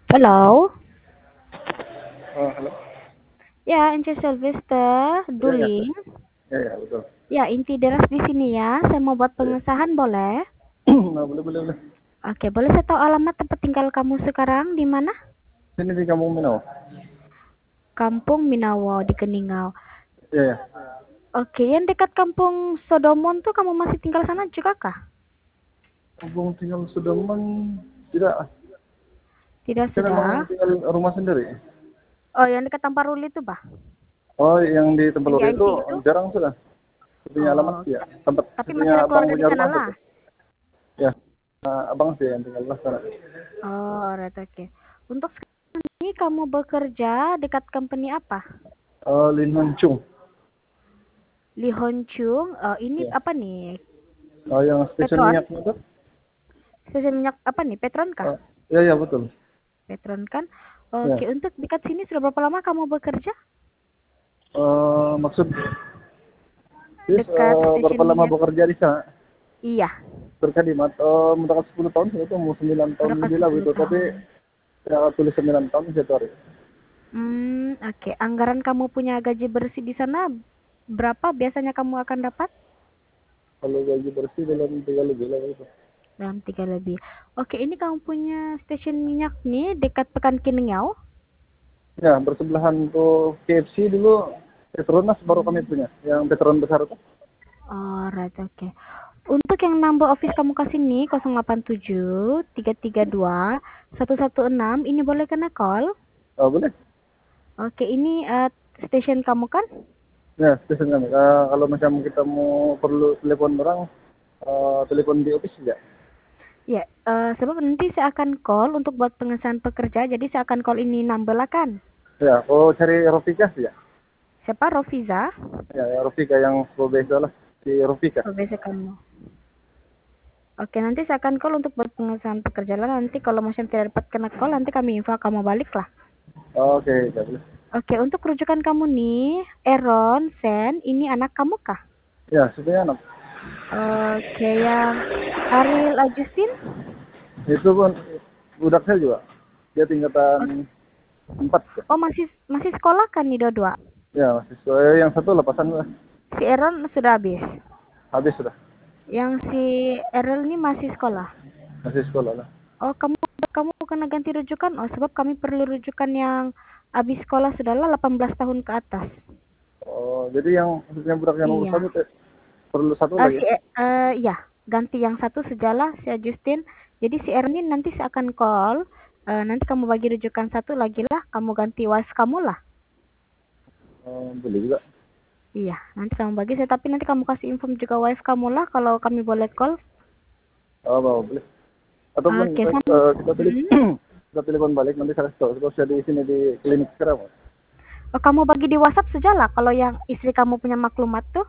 Hello. Oh, halo. Ya, Inci Sylvester Ya, ya, Duling. ya, betul. Ya, Inti Deras di sini ya. Saya mau buat Ya. pengesahan boleh? Nah, boleh. Oke, boleh saya tahu alamat tempat tinggal kamu sekarang di mana? Sini di Kampung Minau. Kampung Minawo di Keningau. Ya, ya. Oke, yang dekat Kampung Sodomon tuh kamu masih tinggal sana juga kah? Kampung tinggal Sudirman tidak. Tidak Saya sudah. memang tinggal rumah sendiri. Oh, yang dekat Tamparuli itu, Bah? Oh, yang di tempat Yang di luar itu IT itu? jarang sudah. Punya alamat Oh, ya. Tempat tapi masih punya ada abang keluarga di punya sana rumah lah. betul. Ya, abang sih yang tinggal lah sana. Oh, alright, oke. Untuk sekarang ini kamu bekerja dekat company apa? Lin Hon Chung. Li Hon Chung, ini Ya. apa nih? Oh, yang stasiun Petron? minyaknya itu? Stasiun minyak apa nih? Petron kah? Ya, ya, betul. Petron kan? Ya. Oke, untuk dekat sini sudah berapa lama kamu bekerja? Maksud Yes, Dekat berapa stasiun lama minyak? bekerja di sana? Iya, Berkalimat, mendapat 10 tahun, saya itu mau 9 tahun berdekat lebih lah 10 gitu. Tapi tahun. saya tulis 9 tahun satu hari. Oke. Anggaran kamu punya gaji bersih di sana berapa biasanya kamu akan dapat? Kalau gaji bersih dalam 3 lebih lah gitu. Dalam 3 lebih. Oke, ini kamu punya stasiun minyak nih dekat Pekan Kiningau. Ya, bersebelahan tuh KFC dulu, Petronas baru kami Hmm. punya. Yang Petronas besar itu. Alright, oke. Untuk yang number office kamu kasih nih 087 332 116, ini boleh kena call? Oh, boleh? Oke, ini station kamu kan? Ya, stesen kami. Kalau macam kita mau perlu telepon orang, telepon di office saja. Ya, sebab nanti saya akan call untuk buat pengesahan pekerja, jadi saya akan call ini number lah kan? Ya, oh cari Rofika saja. Siapa? Rofiza? Ya, Rofika yang biasa lah. Si Rofika. Oh, biasa kamu. Oke, nanti saya akan call untuk buat pengesahan pekerja lah. Nanti kalau macam tidak dapat kena call, nanti kami info kamu balik lah. Oke, ya boleh. Oke, untuk rujukan kamu nih, Aaron, Sen, ini anak kamu kah? Ya, sebenarnya anak. Oke, yang Ariel Agustin? Itu pun budak saya juga. Dia tingkatan 4. Oh, masih masih sekolah kan nih dua-dua? Ya, mahasiswa. Yang satu lepasan lah. Si Aaron sudah habis. Habis sudah. Yang si Ariel ini masih sekolah. Masih sekolah lah. Oh, kamu kamu kena ganti rujukan. Oh, sebab kami perlu rujukan yang habis sekolah sudahlah 18 tahun ke atas. Oh, jadi yang maksudnya budak yang nomor Iya. 1 perlu satu lagi. Ya, ganti yang satu sejalah si Justin. Jadi si Ernie nanti saya akan call. Nanti kamu bagi rujukan satu lagi lah. Kamu ganti wife kamu lah. Boleh juga. Iya, nanti kamu bagi saya. Tapi nanti kamu kasih info juga wife kamu lah kalau kami boleh call. Boleh. Ataupun Oke, kita pilih kita telepon balik nanti saya tahu. Kalau saya di sini di klinik sekarang. Oh, kamu bagi di WhatsApp sajalah. Kalau yang istri kamu punya maklumat tuh.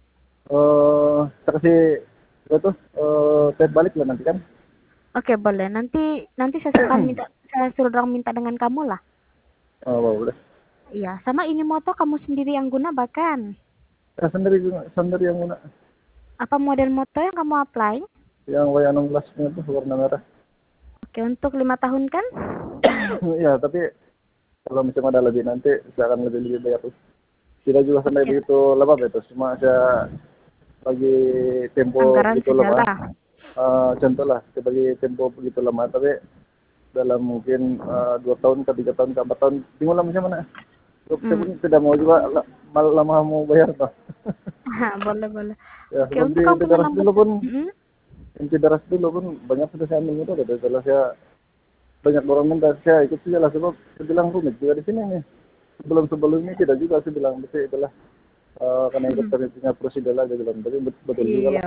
Saya kasih itu tab balik lah nanti kan. Oke, boleh. Nanti saya suruh orang minta dengan kamu lah. Boleh. Iya, sama ini moto kamu sendiri yang guna bahkan. Ya, sendiri yang guna. Apa model moto yang kamu apply? Yang Y16-nya itu warna merah. Oke, untuk 5 tahun kan? Ya, tapi kalau misalnya ada lebih nanti saya akan lebih bayar tuh. Tidak juga sampai Oke, begitu lama itu. Cuma saya bagi tempo anggaran begitu lama. sejalah. Contoh lah, saya bagi tempo begitu lama. Tapi dalam mungkin 2 tahun ke 3 tahun ke 4 tahun. Tinggal lah macam mana. Saya pun tidak mau juga lama mau bayar toh. Boleh, boleh. Ya, Oke, seperti untuk kamu punya Tidaras nomor. dulu pun, Tidaras dulu pun banyak sudah saya ambil itu. Setelah saya banyak orang minta saya ikut saja lah sebab saya bilang rumit juga di sini nih. Sebelum ini tidak juga saya bilang betul itulah karena ikut kami punya prosedur lah saya bilang tapi betul juga lah. Iya.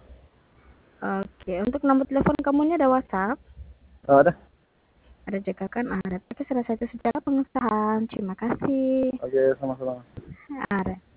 Oke, untuk nomor telepon kamunya ada WhatsApp? Ada. Ada juga kan? Ada. Tapi salah satu secara pengesahan. Terima kasih. Oke, sama-sama. Ada.